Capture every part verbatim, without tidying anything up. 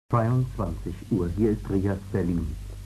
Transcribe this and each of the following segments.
zweiundzwanzig Uhr, hier ist Rias Berlin.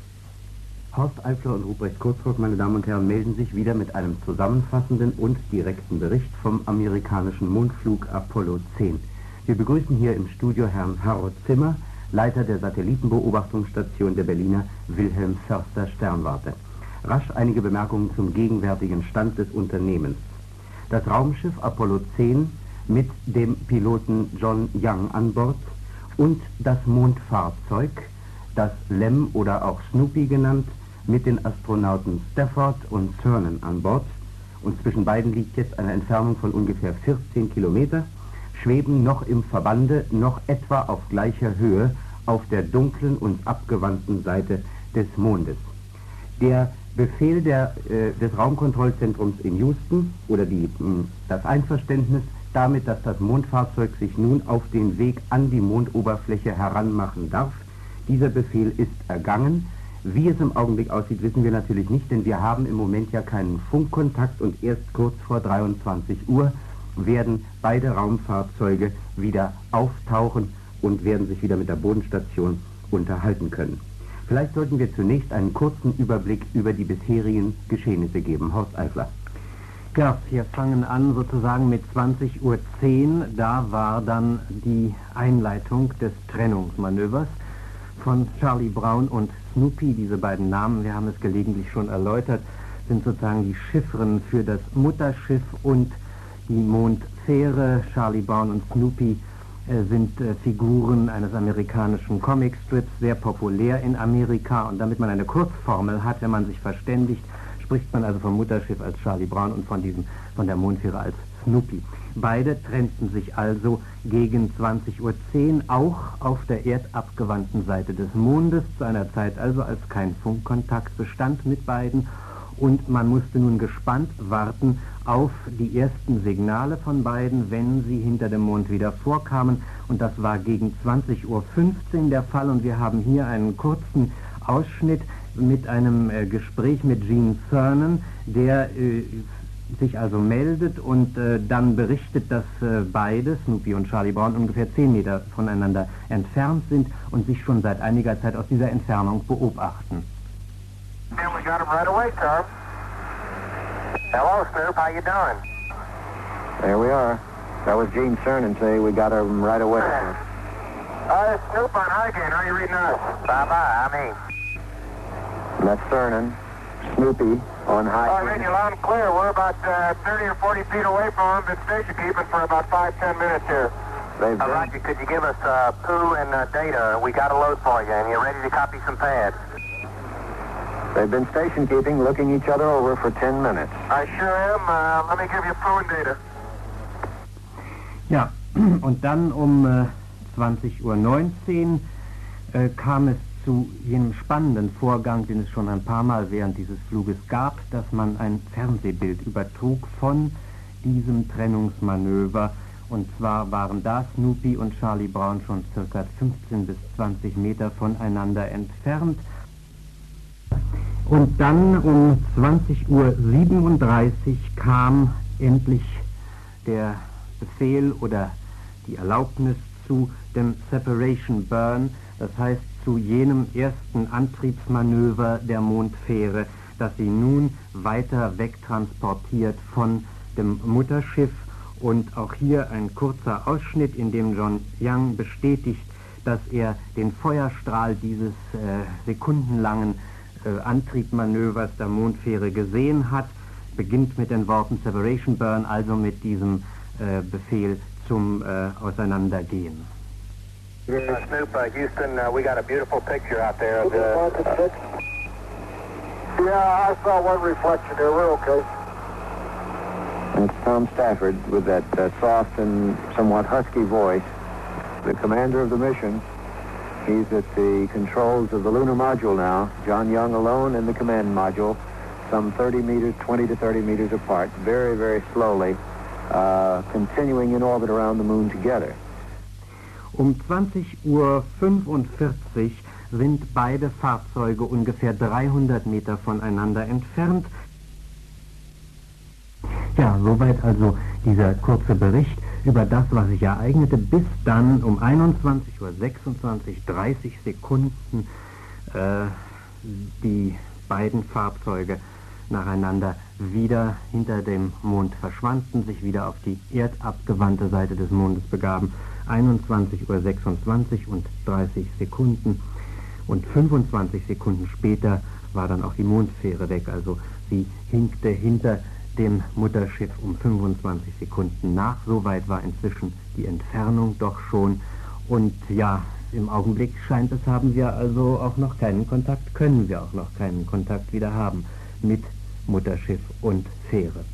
Horst Eifler und Ruprecht Kurzrock, meine Damen und Herren, melden sich wieder mit einem zusammenfassenden und direkten Bericht vom amerikanischen Mondflug Apollo zehn. Wir begrüßen hier im Studio Herrn Harold Zimmer, Leiter der Satellitenbeobachtungsstation der Berliner Wilhelm Förster Sternwarte. Rasch einige Bemerkungen zum gegenwärtigen Stand des Unternehmens. Das Raumschiff Apollo zehn mit dem Piloten John Young an Bord und das Mondfahrzeug, das Lem oder auch Snoopy genannt, mit den Astronauten Stafford und Cernan an Bord, und zwischen beiden liegt jetzt eine Entfernung von ungefähr vierzehn Kilometer, schweben noch im Verbande, noch etwa auf gleicher Höhe auf der dunklen und abgewandten Seite des Mondes. Der Befehl der, äh, des Raumkontrollzentrums in Houston oder die, mh, das Einverständnis damit, dass das Mondfahrzeug sich nun auf den Weg an die Mondoberfläche heranmachen darf. Dieser Befehl ist ergangen. Wie es im Augenblick aussieht, wissen wir natürlich nicht, denn wir haben im Moment ja keinen Funkkontakt und erst kurz vor dreiundzwanzig Uhr werden beide Raumfahrzeuge wieder auftauchen und werden sich wieder mit der Bodenstation unterhalten können. Vielleicht sollten wir zunächst einen kurzen Überblick über die bisherigen Geschehnisse geben. Horst Eifler. Ja, wir fangen an sozusagen mit zwanzig Uhr zehn. Da war dann die Einleitung des Trennungsmanövers von Charlie Brown und Snoopy. Diese beiden Namen, wir haben es gelegentlich schon erläutert, sind sozusagen die Chiffren für das Mutterschiff und die Mondfähre. Charlie Brown und Snoopy äh, sind äh, Figuren eines amerikanischen Comicstrips, sehr populär in Amerika. Und damit man eine Kurzformel hat, wenn man sich verständigt, spricht man also vom Mutterschiff als Charlie Brown und von diesem, von der Mondfähre als Snoopy. Beide trennten sich also gegen zwanzig Uhr zehn, auch auf der erdabgewandten Seite des Mondes, zu einer Zeit also, als kein Funkkontakt bestand mit beiden, und man musste nun gespannt warten auf die ersten Signale von beiden, wenn sie hinter dem Mond wieder vorkamen, und das war gegen zwanzig Uhr fünfzehn der Fall, und wir haben hier einen kurzen Ausschnitt mit einem äh, Gespräch mit Gene Cernan, der äh, sich also meldet und äh, dann berichtet, dass äh, beide, Snoopy und Charlie Brown, ungefähr zehn Meter voneinander entfernt sind und sich schon seit einiger Zeit aus dieser Entfernung beobachten. And we got him right away, Tom. Hello, Snoop, how you doing? There we are. That was Gene Cernan say we got him right away. Uh, Snoop on high gain, how you reading us? Bye-bye, I mean. And that's Cernan. Snoopy on high. Oh, I read you loud and clear. We're about uh, thirty or forty feet away from him. Been station keeping for about five, ten minutes here. They've Uh, Roger, could you give us uh, poo and uh, data? We got a load for you, and you're ready to copy some pads. They've been station keeping, looking each other over for ten minutes. I sure am. Uh, let me give you poo and data. Ja, und dann um äh, zwanzig Uhr neunzehn äh, kam es zu jenem spannenden Vorgang, den es schon ein paar Mal während dieses Fluges gab, dass man ein Fernsehbild übertrug von diesem Trennungsmanöver. Und zwar waren da Snoopy und Charlie Brown schon circa fünfzehn bis zwanzig Meter voneinander entfernt. Und dann um zwanzig Uhr siebenunddreißig kam endlich der Befehl oder die Erlaubnis zu dem Separation Burn, das heißt zu jenem ersten Antriebsmanöver der Mondfähre, das sie nun weiter wegtransportiert von dem Mutterschiff. Und auch hier ein kurzer Ausschnitt, in dem John Young bestätigt, dass er den Feuerstrahl dieses äh, sekundenlangen äh, Antriebsmanövers der Mondfähre gesehen hat, beginnt mit den Worten Separation Burn, also mit diesem äh, Befehl zum äh, Auseinandergehen. Uh, Snoop, uh, Houston, uh, we got a beautiful picture out there of the... Uh, Yeah, I saw one reflection there. We're okay. It's Tom Stafford with that uh, soft and somewhat husky voice, the commander of the mission. He's at the controls of the lunar module now. John Young alone in the command module, some thirty meters, twenty to thirty meters apart, very, very slowly, uh, continuing in orbit around the moon together. Um zwanzig Uhr fünfundvierzig sind beide Fahrzeuge ungefähr dreihundert Meter voneinander entfernt. Ja, soweit also dieser kurze Bericht über das, was sich ereignete, bis dann um einundzwanzig Uhr sechsundzwanzig, dreißig Sekunden äh, die beiden Fahrzeuge nacheinander wieder hinter dem Mond verschwanden, sich wieder auf die erdabgewandte Seite des Mondes begaben. einundzwanzig Uhr sechsundzwanzig und dreißig Sekunden. Und fünfundzwanzig Sekunden später war dann auch die Mondfähre weg. Also sie hinkte hinter dem Mutterschiff um fünfundzwanzig Sekunden nach. So weit war inzwischen die Entfernung doch schon. Und ja, im Augenblick scheint es, haben wir also auch noch keinen Kontakt, können wir auch noch keinen Kontakt wieder haben mit Mutterschiff und Fähre.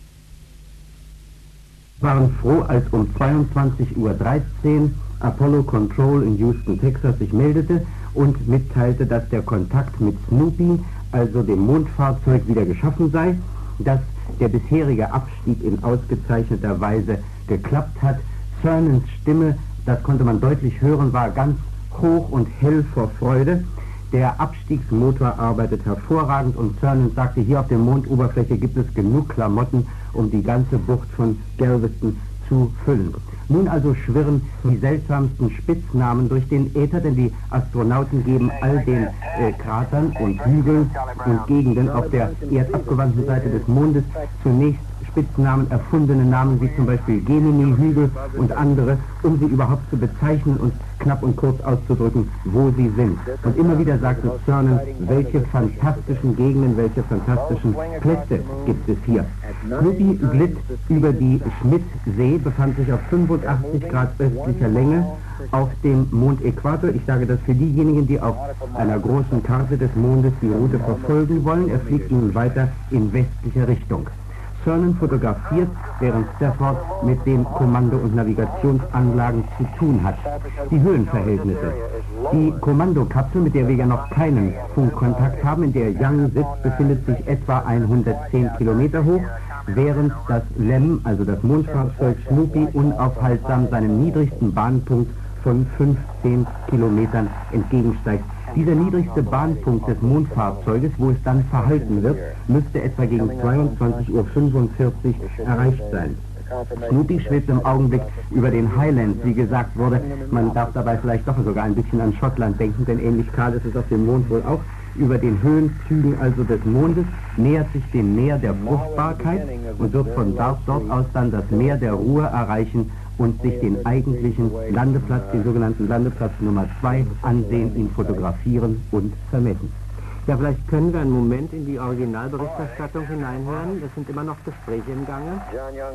Wir waren froh, als um zweiundzwanzig Uhr dreizehn Apollo Control in Houston, Texas sich meldete und mitteilte, dass der Kontakt mit Snoopy, also dem Mondfahrzeug, wieder geschaffen sei, dass der bisherige Abstieg in ausgezeichneter Weise geklappt hat. Cernans Stimme, das konnte man deutlich hören, war ganz hoch und hell vor Freude. Der Abstiegsmotor arbeitet hervorragend und Cernan sagte, hier auf der Mondoberfläche gibt es genug Klamotten, um die ganze Bucht von Galveston zu füllen. Nun also schwirren die seltsamsten Spitznamen durch den Äther, denn die Astronauten geben all den äh, Kratern und Hügeln und Gegenden auf der erdabgewandten Seite des Mondes zunächst Spitznamen, erfundene Namen wie zum Beispiel Gemini-Hügel und andere, um sie überhaupt zu bezeichnen und knapp und kurz auszudrücken, wo sie sind. Und immer wieder sagte Cernan, welche fantastischen Gegenden, welche fantastischen Plätze gibt es hier. Snoopy glitt über die Schmidt-See, befand sich auf fünfundachtzig Grad östlicher Länge auf dem Mondäquator. Ich sage das für diejenigen, die auf einer großen Karte des Mondes die Route verfolgen wollen. Er fliegt nun weiter in westlicher Richtung. Cernan fotografiert, während Stafford mit den Kommando- und Navigationsanlagen zu tun hat. Die Höhenverhältnisse. Die Kommandokapsel, mit der wir ja noch keinen Funkkontakt haben, in der Young sitzt, befindet sich etwa hundertzehn Kilometer hoch, während das Lem, also das Mondfahrzeug Snoopy, unaufhaltsam seinem niedrigsten Bahnpunkt von fünfzehn Kilometern entgegensteigt. Dieser niedrigste Bahnpunkt des Mondfahrzeuges, wo es dann verhalten wird, müsste etwa gegen zweiundzwanzig Uhr fünfundvierzig erreicht sein. Snoopy schwebt im Augenblick über den Highlands, wie gesagt wurde. Man darf dabei vielleicht doch sogar ein bisschen an Schottland denken, denn ähnlich kahl ist es auf dem Mond wohl auch. Über den Höhenzügen also des Mondes nähert sich dem Meer der Fruchtbarkeit und wird von dort, dort aus dann das Meer der Ruhe erreichen und sich den eigentlichen Landeplatz, den sogenannten Landeplatz Nummer zwei, ansehen, ihn fotografieren und vermessen. Ja, vielleicht können wir einen Moment in die Originalberichterstattung hineinhören. Es sind immer noch Gespräche im Gange. John Young.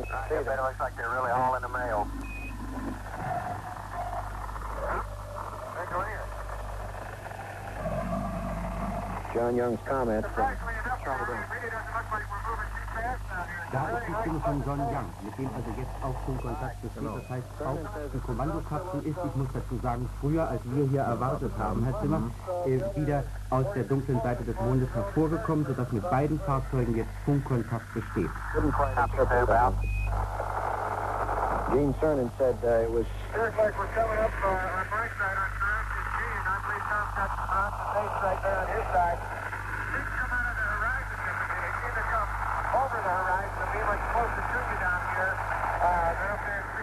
John Young's comment. Da ist die Stimme von John Young, mit dem also jetzt auch Funkkontakt besteht. Das heißt, auch die Kommandokapsel ist, ich muss dazu sagen, früher als wir hier erwartet haben, Herr Zimmer, äh, wieder aus der dunklen Seite des Mondes hervorgekommen, sodass mit beiden Fahrzeugen jetzt Funkkontakt besteht. Gene Cernan said uh, it was... Looks like we're coming up uh, on my side on Grant and Gene. I believe Tom's got the front and base right there on his side. Didn't come out of the horizon yesterday. They seem to come over the horizon and be much closer to you down here. Uh, they're up there